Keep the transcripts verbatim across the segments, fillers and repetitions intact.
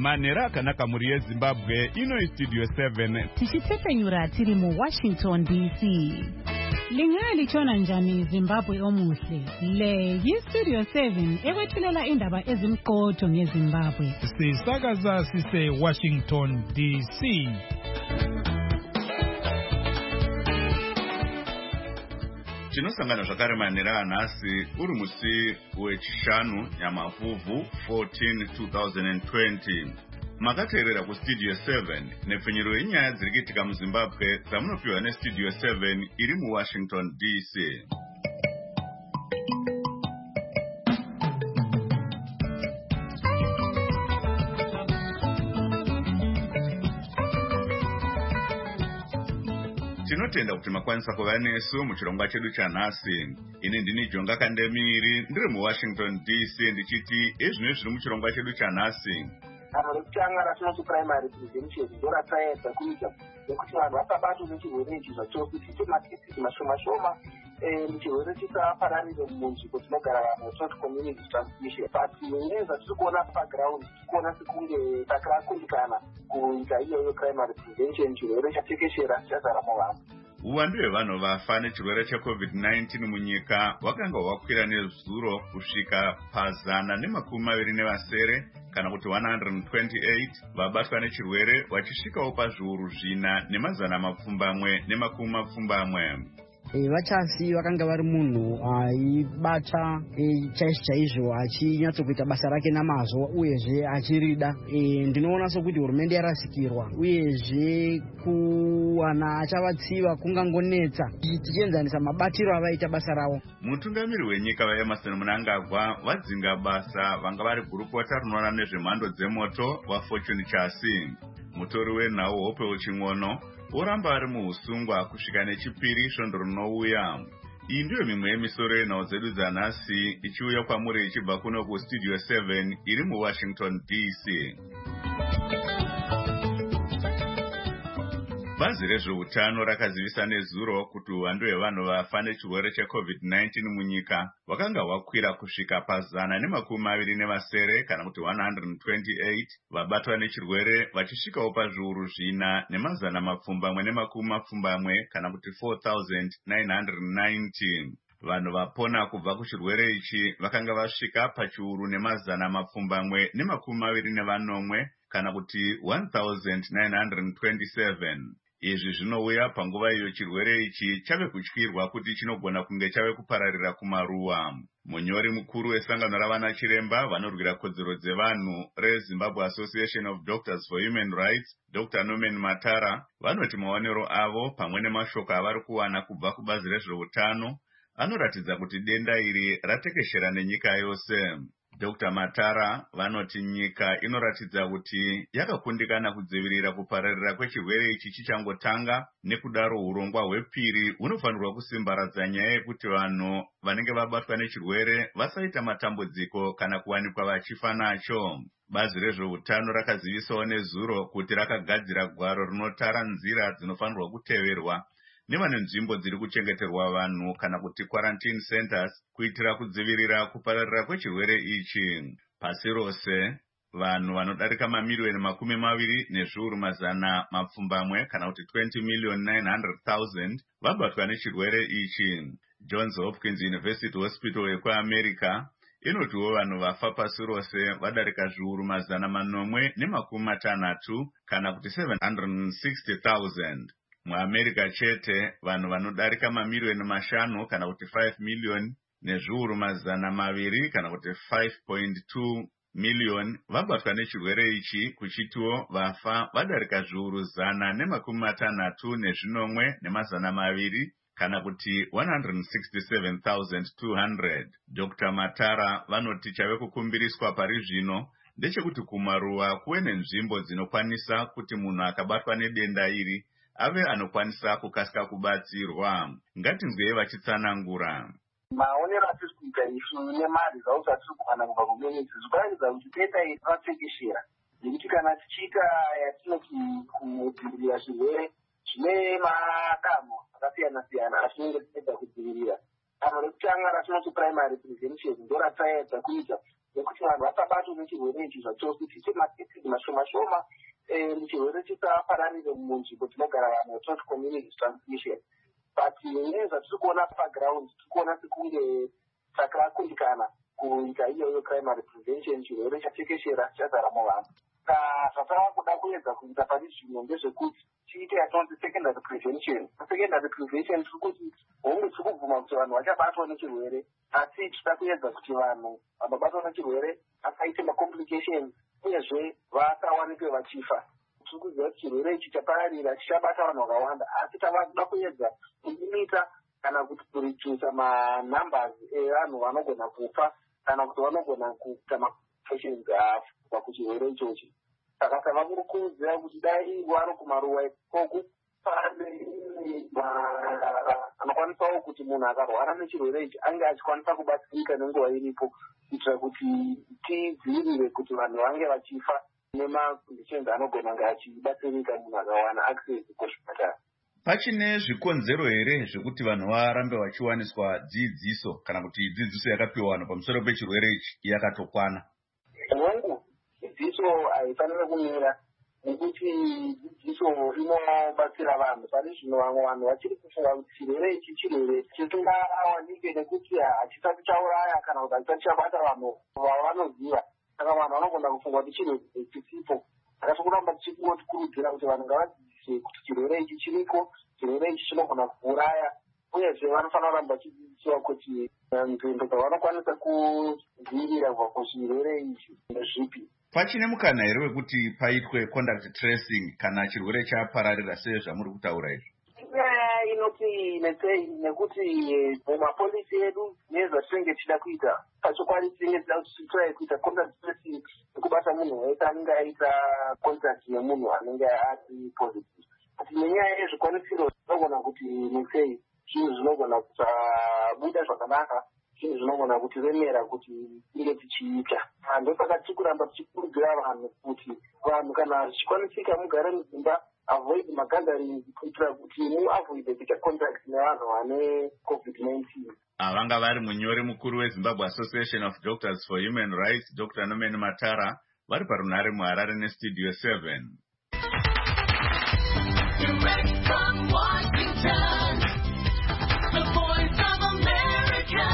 manhero akanaka mhuri yeZimbabwe. Ino iStudio seven tichitepfenyura tiri muWashington D C. Lingalitshona njani Zimbabwe omuhle? Le yiStudio seven ekwethulela indaba ezimqotho ngeZimbabwe. Sisakaza sise Washington D C. Tinosangana zvakare manhero anhasi uri musi wechishanu nyamavhuvhu fourteen two thousand twenty. Makateerera kuStudio seven nepfenyuro yenyaya dziri kuitika muZimbabwe dzamunopiwa neStudio seven iri muWashington D C. Tinotenda kuti makwanisa kuva nesu muchirongwa chedu chanhasi. Ini ndini Jonga Kandemiri ndiri muWashington D C ndichiti ezvino zviri muchirongwa chedu chanhasi. Vanhu rekutanga ratinoti primary prevention ndoratsaedza kuita nekuti vanhu vasabatwa nechirwere ichi zvachokuti systematic mashoma shoma chirwere chisapararire munzvimbo dzinogara vanhu tinoti community transmission. But ngenza tiri kuona paground tiri kuona sekunge takakundikana kuita iyoyo primary prevention, chirwere chatekeshera chazara muvanhu. Uwandu hwevanhu vafa nechirwere checovid nineteen munyika hwakanga hwakwira nezuro kusvika pazana nemakumi maviri nevasere kana kuti one hundred twenty-eight vabatwa nechirwere vachisvikawo pazviuru zvina nemazana mapfumbamwe nemakumi mapfumbamwe. Vachasi vakanga vari munhu aibata chaizvo chaizvo achinyatsokuita basa rake namazvo uyezve achirida. Ndinoona sokuti hurumende yarasikirwa uyezve kuwana achavatsiva kungangonetsa tichienzanisa mabatiro avaita basa ravo. Mutungamiri wenyika vaEmerson Mnangagwa vadzinga basa vanga vari gurukota rinoona nezvemhando dzemoto vaFortune Chasi. Mutori wenhau Hope Uching'ono oramba ari muusungwa kusvika nechipiri svondo rinouya. Iyi ndiyo mimwe yemisoro yenhau dzedu dzanhasi ichiuya kwamuri ichibva kuno kuStudio seven iri muWashington D C. Bazi rezveutano rakazivisa nezuro kuti uwandu hwevanhu vafa nechirwere checovid nineteen munyika hwakanga hwakwira kusvika pazana nemakumi maviri nevasere kana kuti one hundred twenty-eight vabatwa nechirwere vachisvikawo pazviuru zvina nemazana mapfumbamwe nemakumi mapfumbamwe kana kuti four thousand nine hundred ninety. Vanhu vapona kubva kuchirwere ichi vakanga vasvika pachiuru nemazana mapfumbamwe nemakumi maviri nevanomwe kana kuti one thousand nine hundred twenty-seven. Izvi zvinouya panguva iyo chirwere ichi chave kutyirwa kuti chinogona kunge chave kupararira kumaruwa. Munyori mukuru wesangano ravana chiremba vanorwira kodzero dzevanhu reZimbabwe Association of Doctors for Human Rights, Doctor Norman Matara, vanoti maonero avo pamwe nemashoko avari kuwana kubva kubazi rezveutano anoratidza kuti denda iri ratekeshera nenyika yose. Doctor Matara vanoti nyika inoratidza kuti yakakundikana kudzivirira kupararira kwechirwere ichi chichangotanga, nekudaro urongwa hwepiri hunofanirwa kusimbaradza nyaya yekuti vanhu vanenge vabatwa nechirwere vasaita matambudziko kana kuwanikwa vachifa nacho. Bazi rezveutano rakazivisawo nezuro kuti rakagadzira gwaro rinotara nzira dzinofanirwa kuteverwa nevane nzvimbo dziri kuchengeterwa vanhu kana kuti quarantine centers kuitira kudzivirira kupararira kwechirwere ichi. Pasi rose vanhu vanodarika mamiliyoni makumi maviri nezviuru mazana mapfumbamwe kana kuti twenty million nine hundred thousand vabatwa nechirwere ichi. Johns Hopkins University Hospital yekuAmerica inotiwo vanhu vafa pasi rose vadarika zviuru mazana manomwe nemakumi matanhatu kana kuti seven hundred sixty thousand. MuAmerica chete vanhu vanodarika mamiliyoni mashanu kana kuti five million nezviuru mazana maviri kana kuti five point two million vabatwa nechirwere ichi, kuchitiwo vafa vadarika zviuru zana nemakumi matanhatu nezvinomwe nemazana maviri kana kuti one hundred sixty-seven thousand two hundred. Doctor Matara vanoti chave kukumbiriswa pari zvino ndechekuti kumaruwa kuve nenzvimbo dzinokwanisa kuti munhu akabatwa nedenda iri ave anokwanisa kukasika kubatsirwa. Ngatinzwei vachitsanangura. Maonero atiri kuita isu nemari dzauti atiri kuwana kubva kumenedzo zvikuratidza kuti denda iri ratekeshera, nekuti kana tichiita yatinoti kudzivirira zvirwere zvine madanho akasiyana siyana atinenge tichiita kudzivirira. Danho rekutanga ratinoti primary prevention ndoratsaedza kuita nekuti vanhu vasabatwa nechirwere ichi zvachositi chemakeses mashoma shoma chirwere chisapararire munzvimbo dzinogara vanhu, not community transmission. But nyaya zvatiri kuona paground tiri kuona sekunge takakundikana kuita iyoyo primary prevention, chirwere chatekeshera chazara muvanhu. Zvatava kuda kuedza kuita pari zvino ndezvekuti tiite yatinoti secondary prevention. Secondary prevention tiri kuti hongu tiri kubvuma kuti vanhu vachabatwa nechirwere, asi tinoda kuedza kuti vanhu vanobatwa nechirwere akaite macomplications uyezve vasawanikwe vachifa. Tiri kuziva kuti chirwere ichi chapararira chichabata vanhu vakawanda, asi tava kuda kuedza kulimita kana kuti kurichusa manumbers evanhu vanogona kufa kana kuti vanogona kuita macomplications kubva kuchirwere ichochi. Saka tava kurukudzira kuti dai wari kumaruwa ikoko anokwanisawo kuti munhu akarwara nechirwere ichi ange achikwanisa kubatsirika nenguva iripo, kuitira kuti tidzivirire kuti vanhu vange vachifa nemaconditions anogona kunge achibatsirika munhu akawana access kuzvipatara. Pachine zvikonzero here zvekuti vanhu varambe vachiwaniswa dzidziso kana kuti dzidziso yakapiwa vanhu pamusoro pechirwere ichi yakatokwana? Hongu dzidziso haifanire kumira, nekuti dzidziso inobatsira vanhu. Pari zvino vamwe vanhu vachiri kufunga kuti chirwere ichi chirwere chisingawanike nekuti hachisati chauraya kana kuti hachisati chabata vanhu vavanoziva. Saka vanhu vanogona kufunga kuti chirwere chisipo. Saka tikuramba tichikurudzira kuti vanhu ngavadzidziswe kuti chirwere ichi chiriko, chirwere ichi chinogona kuuraya, uyezve vanofanira kuramba vachidzidziswa kuti nzvimbo dzavanokwanisa kudzivirira kubva kuchirwere ichi ndezvipi. Pachine mukana here wekuti paitwe contact tracing kana chirwere chapararira sei zvamuri kutaura izvi? Inyaya inoti netsei nekuti mumapolisi edu nezvatinenge tichida kuita pachokwadi tinenge tida kuti titrai kuita contact tracing nekubata munhu wese anenge aita contact nemunhu anenge ari positive. Asi nenyaya yezvikwanisiro zvinogona kuti netsei zvinhu zvinogona kusabuda zvakanaka, zvinhu zvinogona kutiremera kuti tinge tichiita. Ndosaka tiri kuramba tichikurudzira vanhu kuti vanhu kana zvichikwanisika mugare mudzimba, avoid magatherings kuitira kuti muavoid kuita contact nevanhu vane covid nineteen. Avanga vari munyori mukuru weZimbabwe Association of Doctors for Human Rights, Doctor Nomeni Matara, vari parunhare muHarare neStudio seven. Direct from Washington, the voice of America,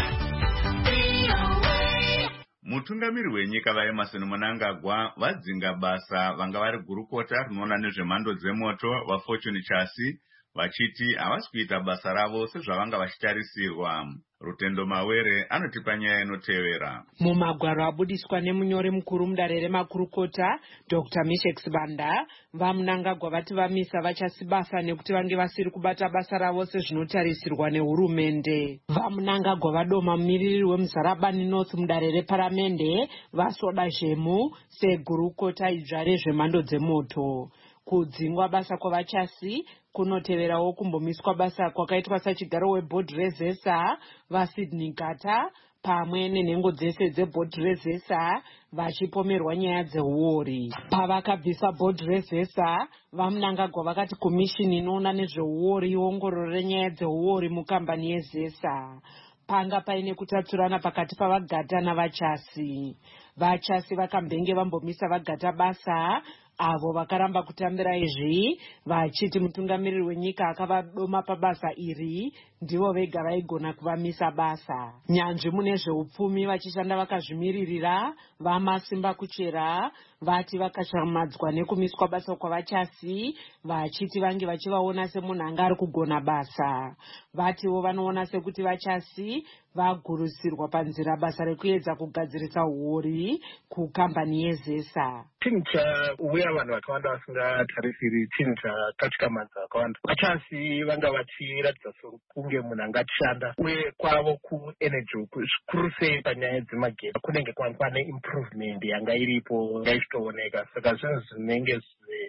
V O A. Mutungamiri wenyika vaEmmerson Mnangagwa vadzinga basa vanga vari gurukota rinoona nezvemhando dzemoto vaFortune Chassis vachiti havasi kuita basa ravo sezvavanga vachitarisirwa. Rutendo Mawere anotipa nyaya inotevera. Mumagwaro abudiswa nemunyori mukuru mudare remakurukota Doctor Meshek Sibanda, vaMnangagwa vati vamisa vachasi basa nekuti vange vasiri kubata basa ravo sezvinotarisirwa nehurumende. VaMnangagwa vadoma mumiriri weMuzarabani North mudare reparamende vaSoda Zhemu segurukota idzva rezvemhando dzemoto. Kudzingwa basa kwavachasi kunoteverawo kumbomiswa basa kwakaitwa sachigaro webhodhi rezesa vaSydney Gata pamwe nenhengo dzese dzebhodhi rezesa vachipomerwa nyaya dzeuori. Pavakabvisa bhodhi rezesa, vaMnangagwa vakati komishini inoona nezveuori iongorore nyaya dzeuori mukambani yezesa. Panga paine kutaturana pakati pavaGata navachasi. Vachasi vakambenge vambomisa vaGata basa, avo vakaramba kutambira izvi vachiti mutungamiriri wenyika akavadoma pabasa iri ndivo vega vaigona kuvamisa basa. Nyanzvi mune zveupfumi vachishanda vakazvimiririra vaMasimba Kuchera vati vakashamadzwa nekumiswa basa kwavachasi vachiti vange vachivaona semunhu anga ari kugona basa. Vativo vanoona sekuti vachasi vagurusirwa panzira basa rekuedza kugadzirisa huori kukambani yezesa. Chinhu chauya vanhu vakawanda vasingatarisiri, chinhu chakatyamadza vakawanda. Vachasi vanga vachiratidza sokunge munhu angashanda uye kwavo kuenergy zvikuru sei panyaya dzemagetsi kunenge kwanikwa neimprovement yanga iripo yanga ichitooneka. Saka zvinhu zvinenge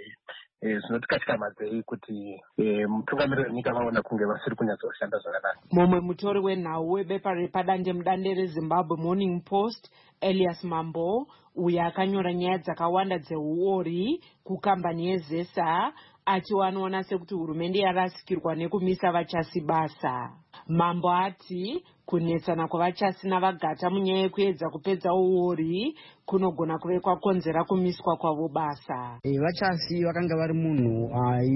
zvinotikatyamadza kuti mutungamiriri wenyika vaona kunge vasiri kunyatsoshanda zvakanaka. Mumwe mutori wenhau webepa repadande mudande reZimbabwe Morning Post Elias Mambo, uyo akanyora nyaya dzakawanda dzeuori kukambani yezesa, ati wanoona sekuti hurumende yarasikirwa nekumisa vachasi basa. Mambo ati Kunetsana kwavachasi navagata munyaya yekuedza kupedza uori kunogona kuve kwakonzera kumiswa kwavo basa. E, vachasi vakanga vari munhu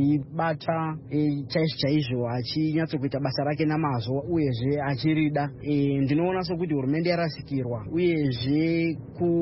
aibata e, chaizvo chaizvo achinyatsokuita basa rake namazvo uyezve achirida. E, ndinoona sokuti hurumende yarasikirwa uyezve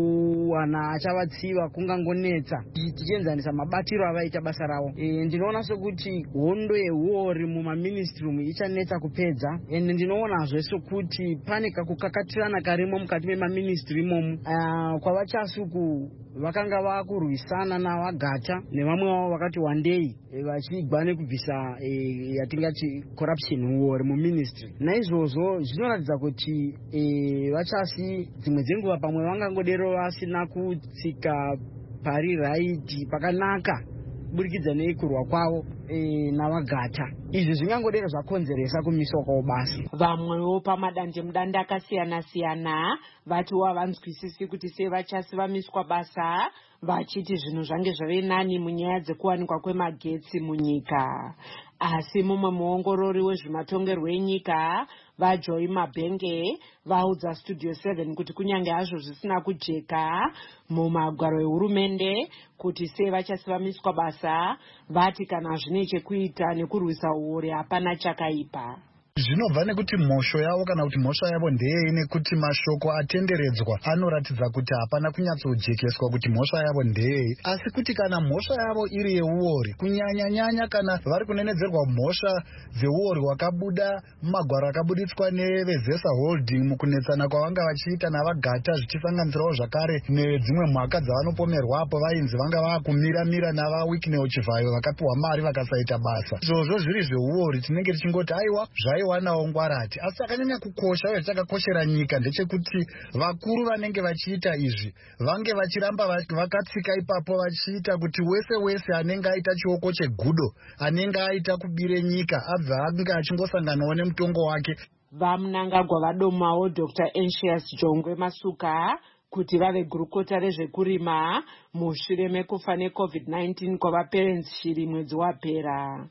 kuwana achavatsiva kungangonetsa tichienzanisa mabatiro avaita basa ravo. E, ndinoona sokuti hondo yehuori mumaministry ichanetsa kupedza. Ende ndinoonazve sokuti pane kakukakatirana karimo mukati memaministry imomo. Uh, kwavachasuku vakanga vakurwisana navagata nevamwe vavo vakati wandei e, vachigwa nekubvisa e, yatingati corruption huori muministry. Naizvozvo zvinoratidza kuti e, vachasi dzimwe dzenguva pamwe vangangodero vasina kutsika pari raiti pakanaka kuburikidza neikurwa kwavo e, navagata. Izvi zvingangodero zvakonzeresa kumiswa kwavo basa. Vamwewo pamadande mudande akasiyana siyana vati havanzwisisi kuti sei vachasi vamiswa basa, vachiti zvinhu zvange zvave nani munyaya dzekuwanikwa kwemagetsi munyika. Asi mumwe muongorori wezvematongerwo enyika vaJoy Mabhenge vaudza Studio seven kuti kunyange hazvo zvisina kujeka mumagwaro ehurumende kuti sei vachasi vamiswa basa, vati kana zvine chekuita nekurwisa uori hapana chakaipa. Zvinobva nekuti mhosho yavo kana kuti mhosva yavo ndeyei, nekuti mashoko atenderedzwa anoratidza kuti hapana kunyatsojekeswa kuti mhosva yavo ndeyei. Asi kuti kana mhosva yavo iri yeuori, kunyanya nyanya kana vari kunenedzerwa mhosva dzeuori hwakabuda mumagwaro akabuditswa nevezesa holding mukunetsana kwavanga vachiita navagata, zvichisanganisirawo zvakare nedzimwe mhaka dzavanopomerwapo vainzi vanga vakumira-mira navaWicknell Chivayo vakapiwa mari vakasaita basa. Izvozvo zviri zveuori tinenge tichingoti aiwa zvaiwa wanawo ngwarati. Asi akanyanya kukosha uye chakakoshera nyika ndechekuti vakuru vanenge vachiita izvi vange vachiramba vakatsika ipapo vachiita kuti wese wese anenge aita chioko chegudo, anenge aita kubire nyika, abva anga achingosanganawo nemutongo wake. Vamunangagwa vadomawo Doctor Anxious Jongwe Masuka kuti vave gurukota rezvekurima mushure mekufa neCovid nineteen kwavaparents shiri mwedzi wapera.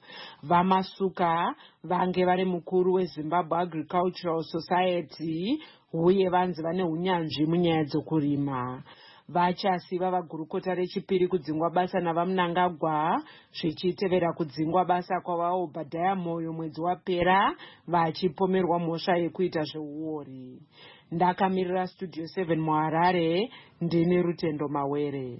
Vamasuka vange vari mukuru weZimbabwe Agricultural Society uye vanzi vane hunyanzvi munyaya dzokurima. Vachasi vava gurukota rechipiri kudzingwa basa navamunangagwa zvichitevera kudzingwa basa kwavavo Obhadhaya Moyo mwedzi wapera vachipomerwa mhosva yekuita zveuori. Ndakamirira Studio seven muHarare, ndini Rutendo Mawere.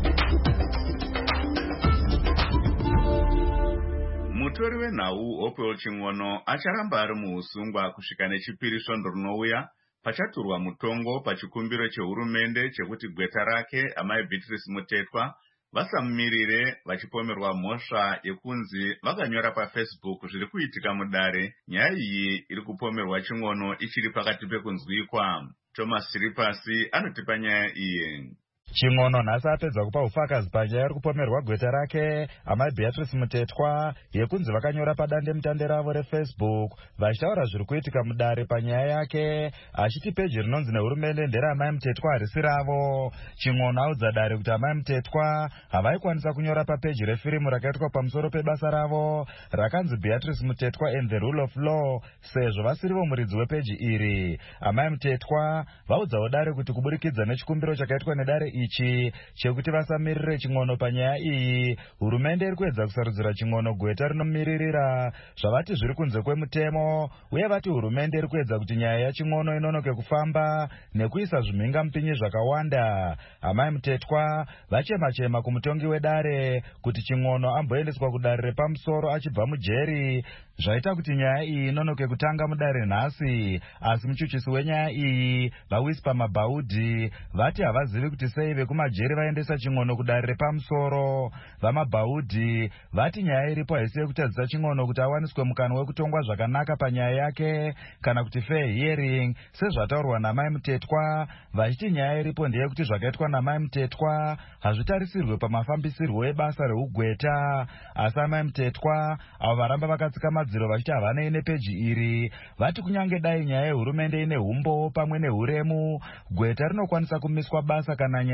Mutori wenhau Opel Ching'ono acharamba ari muusungwa kusvika nechipiri svondo rinouya pachaturwa mutongo pachikumbiro chehurumende chekuti gweta rake amai Beatrice Mutetwa vasamumirire vachipomerwa mhosva yekunzi vakanyora paFacebook zviri kuitika mudare. Nyaya iyi iri kupomerwa Ching'ono ichiri pakati pekunzwikwa. Thomas Ripasi anotipa nyaya iyi. Ching'ono nhasi apedza kupa ufakazi panyaya iri kupomerwa gweta rake amai Beatrice Mutetwa yekunzi vakanyora padande mutande ravo reFacebook vachitaura zviri kuitika mudare panyaya yake, achiti peji rinonzi nehurumende nderamai Mutetwa harisi ravo. Ching'ono audza dare kuti amai Mutetwa havaikwanisa kunyora papeji refirimu rakaitwa pamusoro pebasa ravo rakanzi Beatrice Mutetwa and the Rule of Law sezvo vasirivo muridzi wepeji iri. Amai Mutetwa vaudzawo dare kuti kuburikidza nechikumbiro chakaitwa nedare ichi chekuti vasamirire Ching'ono panyaya iyi, hurumende iri kuedza kusarudzira Ching'ono gweta rinomiririra zvavati zviri kunze kwemutemo, uye vati hurumende iri kuedza kuti nyaya yaChing'ono inonoke kufamba nekuisa zvimhinga mupinyi zvakawanda. Amai Mutetwa vachema-chema kumutongi wedare kuti Ching'ono amboendeswa kudare repamusoro achibva mujeri, zvaita kuti nyaya iyi inonoke kutanga mudare nhasi. Asi muchuchisi wenyaya iyi vaWhisper Mabhaudhi vati havazivi kuti sei vekumajeri vaendesa Ching'ono kudare repamusoro. VaMabhaudhi vati nyaya iripo haisi yekutadzisa Ching'ono kuti awaniswe mukana wekutongwa zvakanaka panyaya yake kana kuti fair hearing sezvataurwa namai Mutetwa, vachiti nyaya iripo ndeyekuti zvakaitwa namai Mutetwa hazvitarisirwe pamafambisirwo ebasa reugweta. Asi amai Mutetwa avo varamba vakatsika madziro vachiti havanei nepeji iri vati kunyange dai nyaya yehurumende ine umbo pamwe nehuremu, gweta rinokwanisa kumiswa basa kana nyaya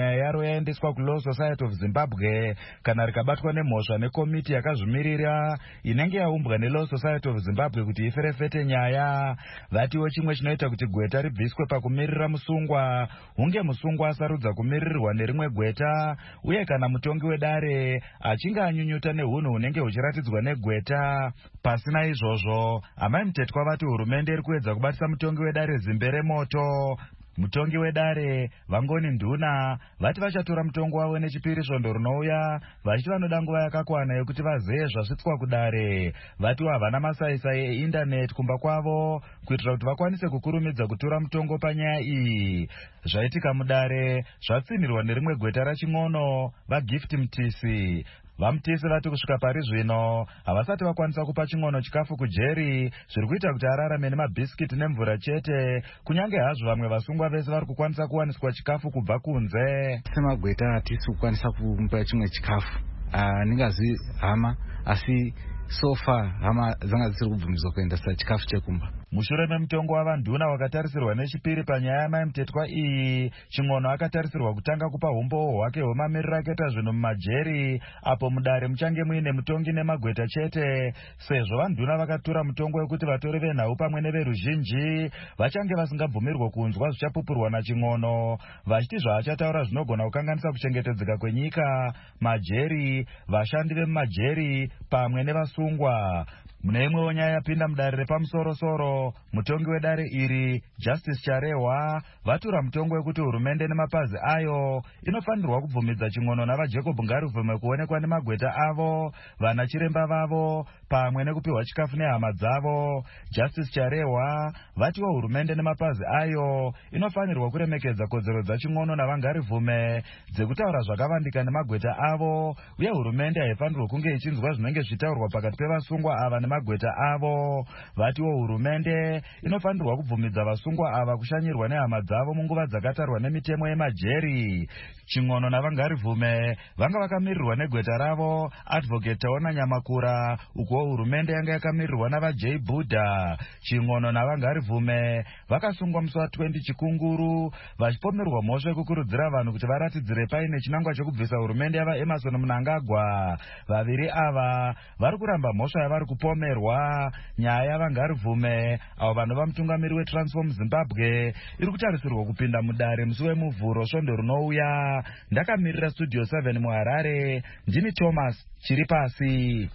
nyaya yaro yaendeswa kuLaw Society of Zimbabwe kana rikabatwa nemhosva nekomiti yakazvimirira inenge yaumbwa neLaw Society of Zimbabwe kuti iferefete nyaya. Vatiwo chimwe chinoita kuti gweta ribviswe pakumirira musungwa hunge musungwa asarudza kumiririrwa nerimwe gweta, uye kana mutongi wedare achinge anyunyuta neunhu hunenge huchiratidzwa negweta. Pasina izvozvo, amai Mtetwa vati hurumende iri kuedza kubatisa mutongi wedare zimbe remoto. Mutongi wedare Vangoni Nduna vati vachatora mutongo wavo nechipiri svondo runouya, vachiti vanoda nguva yakakwana yekuti vazeye zvasvitswa kudare. Vati havana masaisai eindaneti kumba kwavo kuitira kuti vakwanise kukurumidza kutora mutongo panyaya iyi. Zvaitika mudare zvatsimirwa nerimwe gweta raching'ono vaGift Mtisi. Vamutisi vati kusvika pari zvino havasati vakwanisa kupa ching'ono chikafu kujeri, zviri kuita kuti ararame nemabhisikiti nemvura chete, kunyange hazvo vamwe vasungwa vese vari kukwanisa kuwaniswa chikafu kubva kunze. Semagweta hatisi kukwanisa kumupa chimwe chikafu. Ndingazivi hama, asi so far hama dzanga dzisiri kubvumidzwa kuendesa chikafu chekumba. Mushure memutongo wavanduna wakatarisirwa nechipiri panyaya yamai Mtetwa iyi, ching'ono akatarisirwa kutanga kupa umbowo hwake hwemamiriro akaita zvinhu mumajeri, apo mudare muchange muine mutongi nemagweta chete, sezvo vanduna vakatura mutongo wekuti vatori venhau pamwe neveruzhinji vachange vasingabvumirwa kunzwa zvichapupurwa naching'ono, vachiti zvaachataura zvinogona kukanganisa kuchengetedzeka kwenyika, majeri, vashandi vemumajeri pamwe nevasungwa. Mune imwewo nyaya yapinda mudare repamusoro-soro, mutongi wedare iri Justice Charehwa vatura mutongo wekuti hurumende nemapazi ayo inofanirwa kubvumidza ching'ono navaJacob Ngaruvume kuonekwa nemagweta avo, vana chiremba vavo pamwe nekupiwa chikafu nehama dzavo. Justice Charehwa vatiwo hurumende nemapazi ayo inofanirwa kuremekedza kodzero dzaching'ono navangaruvume dzekutaura zvakavandika nemagweta avo, uye hurumende haifanirwa kunge ichinzwa zvinenge zvichitaurwa pakati pevasungwa ava nemagweta avo. Vatiwo hurumende inofanirwa kubvumidza vasungwa ava kushanyirwa nehama dzavo munguva dzakatarwa nemitemo yemajeri. Ching'ono navangaruvume vanga vakamirirwa negweta ravo Advocate Taona Nyamakura, uko hurumende yanga yakamirirwa navaJ Buddha. Ching'ono navangaruvume vakasungwa musi wa20 Chikunguru vachipomerwa mhosva yekukurudzira vanhu kuti varatidzire paine chinangwa chekubvisa hurumende yava Emerson Mnangagwa. Vaviri ava vari kuramba mhosva yavari kupomerwa. Nyaya yavangaruvume avo vanova mutungamiri weTransform Zimbabwe iri kutarisirwa kupinda mudare musi wemuvhuro svondo runouya. Ndakamirira Studio seven muHarare, ndini Thomas Chiripasi.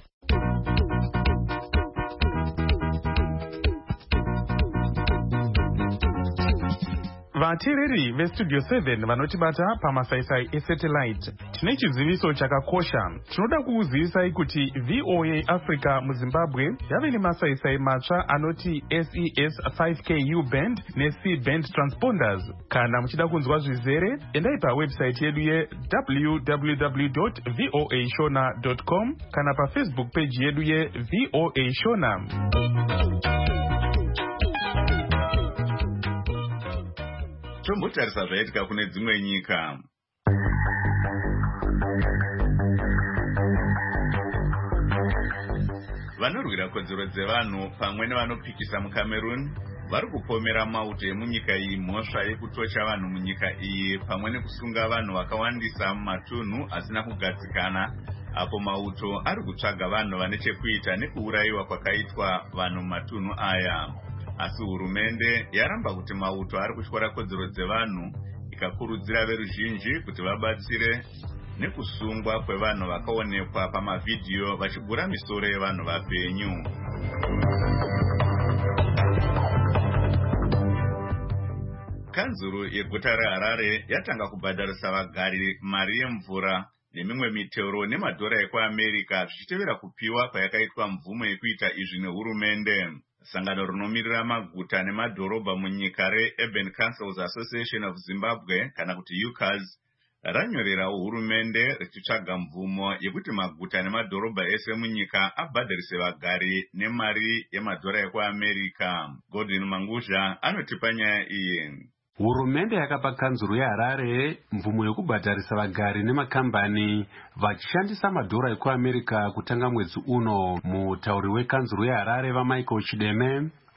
Vateereri veStudio seven vanotibata pamasaisai esatellite, tine chiziviso chakakosha. Tinoda kukuzivisai kuti V O A Africa muZimbabwe yave nemasaisai matsva anoti S E S five K U band neC band transponders. Kana muchida kunzwa zvizere, endai pawebsite yedu ye w w w dot voa shona dot com kana paFacebook page yedu ye V O A Shona. Tombotarisa zvaitika kune dzimwe nyika. Vanorwira kodzero dzevanhu pamwe nevanopikisa muCameroon vari kupomera mauto emunyika iyi mhosva yekutocha vanhu munyika iyi pamwe nekusunga vanhu vakawandisa mumatunhu asina kugadzikana, apo mauto ari kutsvaga vanhu vane chekuita nekuurayiwa kwakaitwa vanhu mumatunhu aya. Asi hurumende yaramba kuti mauto ari kutyora kodzero dzevanhu, ikakurudzira veruzhinji kuti vabatsire nekusungwa kwevanhu vakaonekwa pamavhidhiyo vachigura misoro yevanhu vapenyu. Kanzuru yeguta reHarare yatanga kubhadharisa vagari mari yemvura nemimwe mitero nemadhora ekuAmerica zvichitevera kupiwa kwayakaitwa mvumo yekuita izvi nehurumende. Sangano rinomirira maguta nemadhorobha munyika reUrban Councils Association of Zimbabwe kana kuti U C A S ranyorerawo hurumende richitsvaga mvumo yekuti maguta nemadhorobha ese munyika abhadharise vagari nemari yemadhora ekuAmerica. Godwin Manguzha anotipa nyaya iyi. Hurumende yakapa kanzuru yeHarare mvumo yekubhadharisa vagari nemakambani vachishandisa madhora ekuAmerica kutanga mwedzi uno. Mutauri wekanzuru yeHarare vaMichael Chideme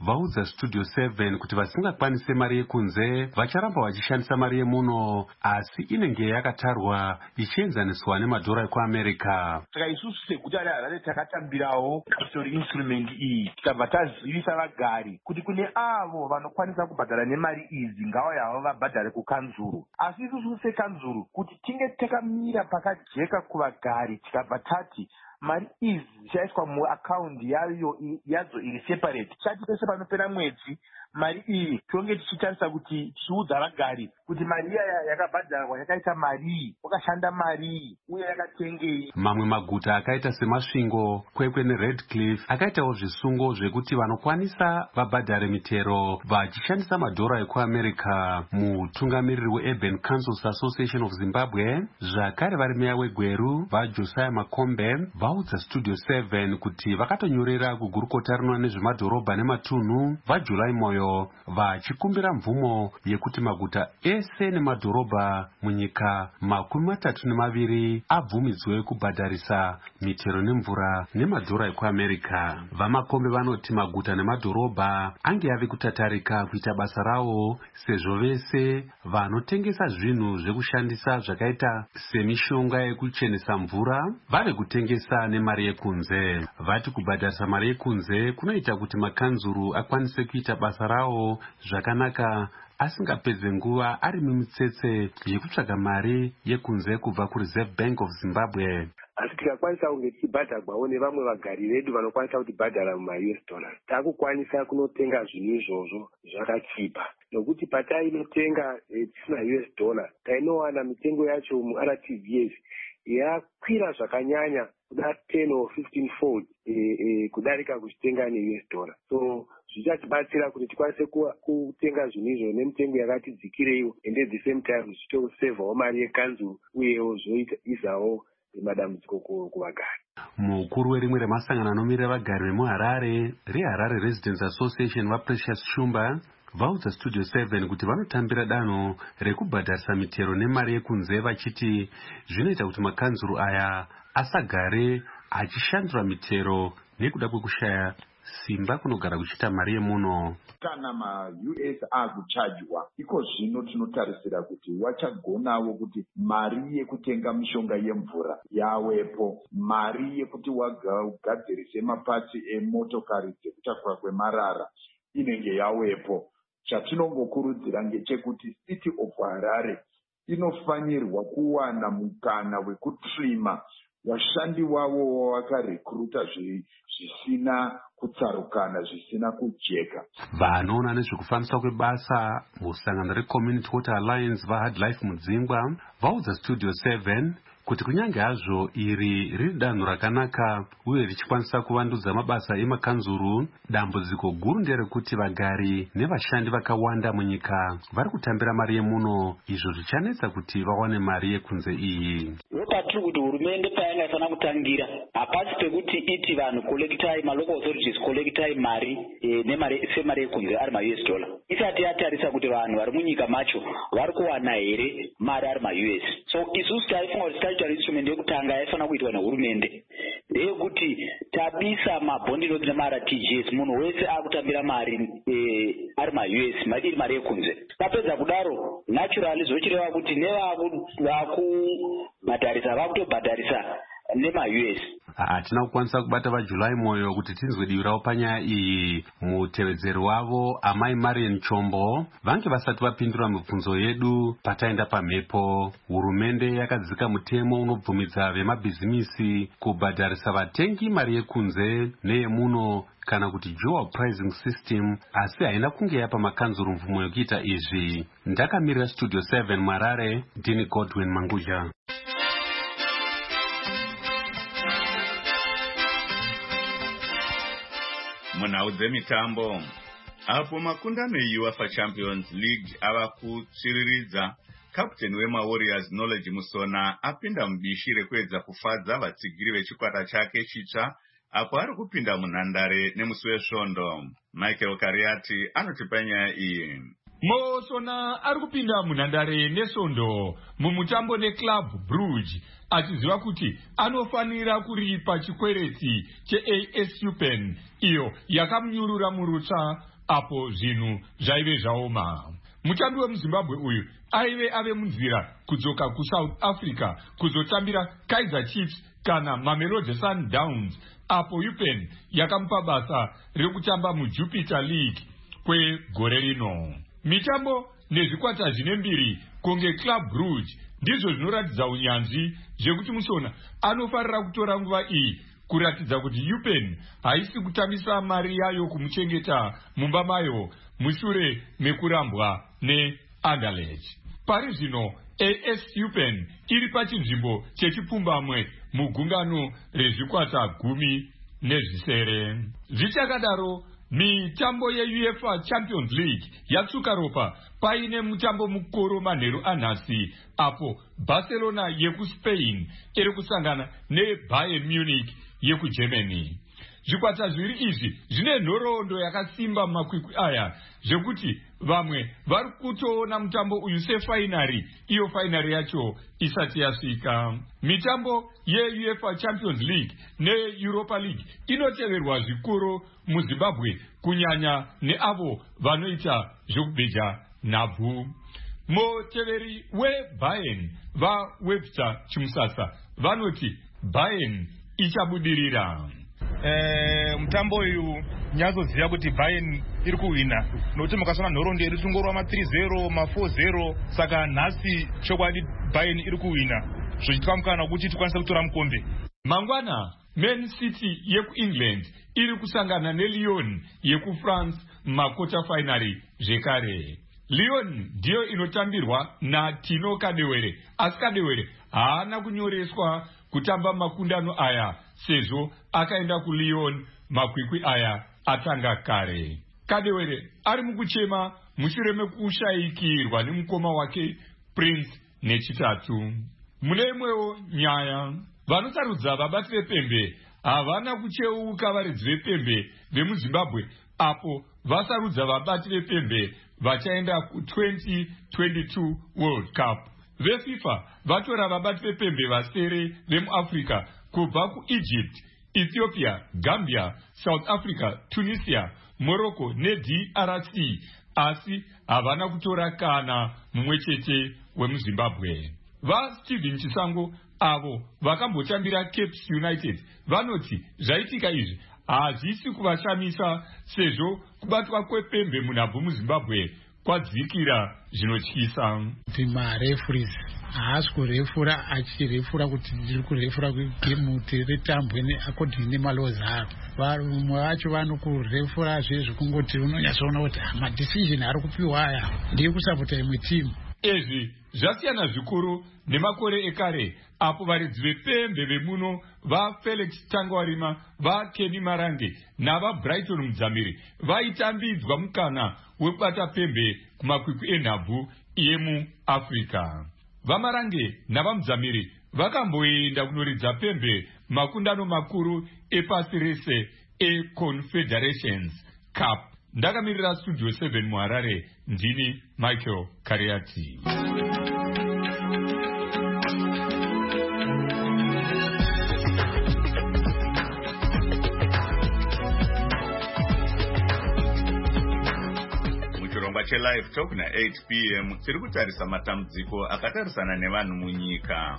vaudza Studio seven kuti vasingakwanise mari yekunze vacharamba vachishandisa mari yemuno, asi inenge yakatarwa ichienzaniswa nemadhora ekuamerica. Saka isusu seguta reHarare takatambirawo capital instrument iyi tikabva tazivisa vagari kuti kune avo vanokwanisa kubhadhara nemari idzi ngavauye havo vabhadhare kukanzuru. Asi isusu sekanzuru kuti tinge takamira pakajeka kuvagari tikabva tati mari idzi dzichaiswa muakaundi yayo yadzo iri separate. Chati pese panopera mwedzi mari iyi tonge tichitarisa kuti tichiudza vagari kuti mari iya yakabhadharwa yakaita marii, wakashanda marii uye yakatengei. Mamwe maguta akaita seMasvingo, Kwekwe neRedcliffe akaitawo zvisungo zvekuti vanokwanisa vabhadhare mitero vachishandisa madhora ekuamerica. Mutungamiriri weUrban Councils Association of Zimbabwe zvakare vari meya weGweru vaJosiah Makombe vaudza Studio seven kuti vakatonyorera kugurukota rinoona nezvemadhorobha nematunhu vaJuly Moyo vachikumbira mvumo yekuti maguta ese nemadhorobha munyika makumi matatu nemaviri abvumidzwe kubhadharisa mitero nemvura nemadhora ekuamerica. Vamakombe vanoti maguta nemadhorobha ange ave kutatarika kuita basa rawo sezvo vese vanotengesa zvinhu zvekushandisa zvakaita semishonga yekuchenesa mvura vave kutengesa nemari yekunze. Vati kubhadharisa mari yekunze kunoita kuti makanzuru akwanise kuita basa rawo zvakanaka asingapedze nguva ari mumitsetse yekutsvaga mari yekunze kubva kuReserve Bank of Zimbabwe. Asi tikakwanisa kunge tichibhadharwawo nevamwe vagari vedu vanokwanisa kutibhadhara muma-U S dollars, takukwanisa kunotenga zvinhu izvozvo zvakachipa. Nokuti patainotenga eh, tisina U S dollar tainowana mitengo yacho mu-R T V S yakwira zvakanyanya kuda ten or fifteen fold eh, eh, kudarika kuchitenga ne-U S dollar. So zvichatibatsira kuti tikwanise kutenga zvinhu izvo nemitengo yakati dzikireiwo, and at the same time zvichitosevhawo mari yekanzuru uyewo zvoisawo madambudziko kuvagari. Mukuru werimwe remasangano anomirira vagari vemuHarare reHarare Residents Association vaPrecious Shumba vaudza Studio seven kuti vanotambira danho rekubhadharisa mitero nemari yekunze vachiti zvinoita kuti makanzuru aya asagare achishandura mitero nekuda kwekushaya simba kunogara kuchita mari yemuno. Kana ma-U S akuchajwa iko zvino tinotarisira kuti wachagonawo kuti mari yekutenga mishonga yemvura yawepo, mari yekuti wagadzirise mapatsi emotokari dzekutakura kwemarara inenge yawepo. Chatinongokurudzira ngechekuti City of Harare inofanirwa kuwana mukana wekutrima vashandi wavo wavakarekruta zvisina kutsarukana, zvisina kujeka. Vanoona nezvekufambiswa kwebasa musangano reCommunity Water Alliance vaHard Life Mudzingwa vaudza Studio seven kuti kunyange hazvo iri riri danho rakanaka uye richikwanisa kuvandudza mabasa emakanzuru, dambudziko guru nderekuti vagari nevashandi vakawanda munyika vari kutambira mari yemuno, izvo zvichanetsa kuti vawane mari yekunze iyi. Nopatiri kuti hurumende payanga ifana kutangira hapasi pekuti iti vanhu kolektai malocal authorities kolektai mari e, nemari semari yekunze ari ma-U S dollar isati yatarisa kuti vanhu vari munyika macho vari kuwana here mari ari ma-U S. So isusu taifunga kuti statutory instrument yekutanga yaifana kuitwa nehurumende ndeyekuti tabisa mabhondi nozi nema-R T G S, munhu wese akutambira mari e, ari ma-U S mari iri mari yekunze. Tapedza kudaro naturally zvochireva kuti nevakubhadharisa vakutobhadharisa nema-U S. Hatina kukwanisa kubata vaJuly Moyo kuti tinzwe divi ravo panyaya iyi. Mutevedzeri wavo Amai Marian Chombo vange vasati vapindura mibvunzo yedu pataenda pamhepo. Hurumende yakadzika mutemo unobvumidza vemabhizimisi kubhadharisa vatengi mari yekunze neyemuno kana kuti dual pricing system, asi haina kunge yapa makanzuru mvumo yokuita izvi. Ndakamirira Studio seven Marare, ndini Godwin Manguja. Munhau dzemitambo, apo makundano eUEFA Champions League ava kutsviriridza, kapteni wemaWarriors Knowledge Musona apinda mubishi rekuedza kufadza vatsigiri vechikwata chake chitsva apo ari kupinda munhandare nemusi wesvondo. Michael Kariati anotipa nyaya iyi. Musona ari kupinda munhandare nesvondo mumutambo neClub Brugge achiziva kuti anofanira kuripa chikwereti cheAS Eupen iyo yakamunyurura murutsva apo zvinhu zvaive zvaoma. Mutambi wemuZimbabwe uyu aive ave munzira kudzoka kuSouth Africa kuzotambira Kaizer Chiefs kana Mamelodi Sundowns, apo UPenn yakamupa basa rekutamba muJupiter League kwegore rino. Mitambo nezvikwata zvine mbiri kunge Club Brugge ndizvo zvinoratidza unyanzvi zvekuti Musona anofarira kutora nguva iyi kuratidza kuti UPenn haisi kutambisa mari yayo kumuchengeta mumba mayo mushure mekurambwa neAnderlecht. Pari zvino A S UPenn iri pachinzvimbo chechipfumbamwe mugungano rezvikwata gumi nezvisere. Zvichakadaro, mitambo yeUEFA Champions League yatsuka ropa paine mutambo mukuru manheru anhasi apo Barcelona yekuSpain iri kusangana neBayern Munich yekuGermany. Zvikwata zviri izvi zvine nhoroondo yakasimba mumakwikwi aya zvekuti vamwe vari kutoona mutambo uyu sefainari, iyo fainari yacho isati yasvika. Mitambo yeUEFA Champions League neEuropa League inoteverwa zvikuru muZimbabwe kunyanya neavo vanoita zvokubheja nhabvu. Muteveri weBayern vaWebster Chimusasa vanoti Bayern ichabudirira. Eh, mutambo uyu nyazoziva kuti Bayern iri kuwina nokuti makasona nhoroondo iri tungorwa ma three zero ma four zero, saka nhasi chokwadi Bayern iri kuwina zvichitika mukana kuti tikwanise kutora mukombe. Mangwana Man City yekuEngland iri kusangana neLyon yekuFrance makota finali zvekare. Lyon ndiyo inotambirwa naTino Kadewere, asi Kadewere haana kunyoreswa kutamba makundano aya sezvo akaenda kuLyon makwikwi aya atanga kare. Kadewere ari mukuchema mushure mekushayikirwa nemukoma wake Prince nechitatu. Mune imwewo nyaya, vanosarudza vabati vepembe havana kucheuka varidzi vepembe vemuZimbabwe apo vasarudza vabati vepembe vachaenda ku twenty twenty-two World Cup. VeFIFA vatora vabati vepembe vasere vemuAfrica kubva kuEgypt, Ethiopia, Gambia, South Africa, Tunisia, Morocco neD R C, asi havana kutora kana mumwe chete wemuZimbabwe. VaSteven Chisango avo vakambotambira Cape United vanoti zvaitika izvi hazvisi kuvashamisa sezvo kubatwa kwepembe munhabvu muZimbabwe kwadzikira zvinotyisa. Mareferees haasi kurefura achirefura kuti ndiri kurefura kwegemu tiritambwe neaccording nemalaws aro. Vamwe vacho vanokurefura zvezvo kungoti unonyatsoona kuti madecision ari kupiwa aya ndiye kusapota imwe timu. Izvi zvasiyana zvikuru nemakore ekare apo varidzi vepembe vemuno vaFelix Tangwarima, vaKenny Marange navaBrighton Mudzamiri vaitambidzwa mukana wekubata pembe kumakwikwi enhabvu yemuAfrica. VaMarange navaMudzamiri vakamboenda kunoridza pembe makundano makuru epasi rese eConfederations Cup. Ndakamirira Studio seven muHarare, ndini Michael Kariati. Muchirongwa cheLive Talk na eight p m tiri kutarisa matambudziko akatarisana nevanhu munyika.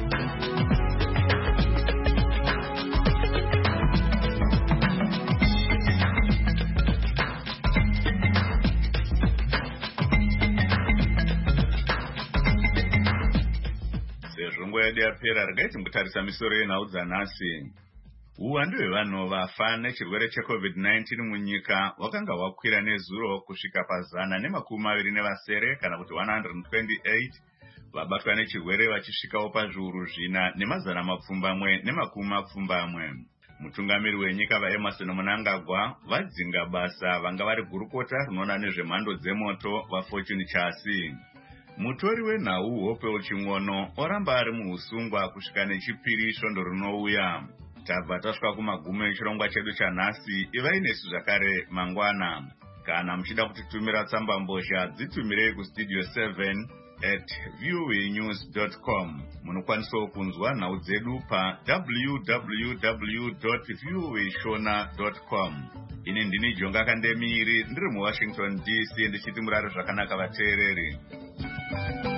Nguva yedu yapera regai timbotarisa misoro yenhau dzanhasi. Uwandu hwevanhu vafa nechirwere cheCovid nineteen munyika wakanga wakwira nezuro kusvika pazana nemakumi maviri nevasere kana kuti one hundred twenty-eight, vabatwa nechirwere vachisvikawo pazviuru zvina nemazana mapfumbamwe nemakumi mapfumbamwe. Mutungamiri wenyika vaEmerson Mnangagwa vadzinga basa vanga vari gurukota rinoona nezvemhando dzemoto vaFortune Chasi. Mutori wenhau Hope Ching'ono oramba ari muusungwa kusvika nechipiri svondo rinouya. Tabva tasvika kumagumo echirongwa chedu chanhasi. Ivai nesu zvakare mangwana. Kana muchida kutitumira tsamba mbozha dzitumirei kustudio seven at voa news dot com. Munokwanisawo kunzwa nhau dzedu pa w w w dot voa shona dot com. Ini ndini Jonga Kandemiri ndiri muWashington D C ndichiti murare zvakanaka vateereri.